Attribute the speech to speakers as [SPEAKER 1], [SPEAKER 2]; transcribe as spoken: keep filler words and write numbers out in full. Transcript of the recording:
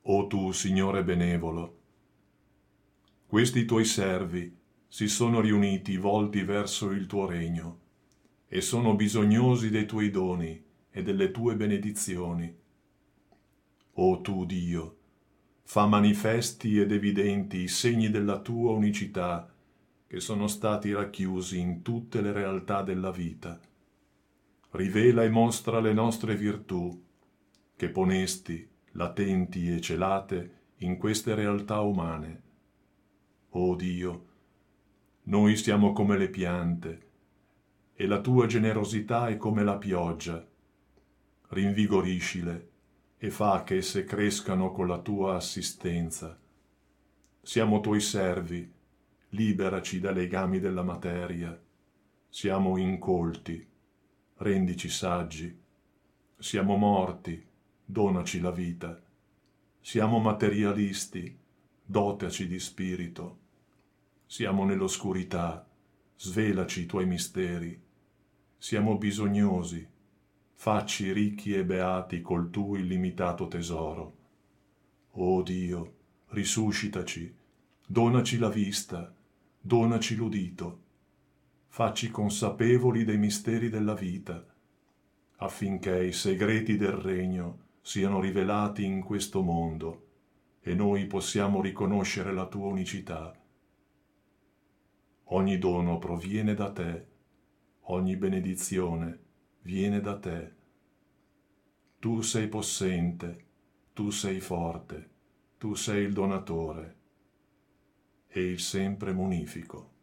[SPEAKER 1] O tu, Signore benevolo, questi tuoi servi si sono riuniti volti verso il tuo regno e sono bisognosi dei tuoi doni e delle tue benedizioni. O tu, Dio, fa manifesti ed evidenti i segni della tua unicità che sono stati racchiusi in tutte le realtà della vita. Rivela e mostra le nostre virtù, che ponesti, latenti e celate, in queste realtà umane. O Dio, noi siamo come le piante, e la tua generosità è come la pioggia. Rinvigoriscile e fa che esse crescano con la tua assistenza. Siamo tuoi servi, liberaci dai legami della materia. Siamo incolti, rendici saggi. Siamo morti, donaci la vita. Siamo materialisti, dotaci di spirito. Siamo nell'oscurità, svelaci i tuoi misteri. Siamo bisognosi, facci ricchi e beati col tuo illimitato tesoro. O Dio, risuscitaci, donaci la vista, donaci l'udito, facci consapevoli dei misteri della vita, affinché i segreti del regno siano rivelati in questo mondo e noi possiamo riconoscere la tua unicità. Ogni dono proviene da te, ogni benedizione viene da te. Tu sei possente, tu sei forte, tu sei il donatore e il sempre munifico.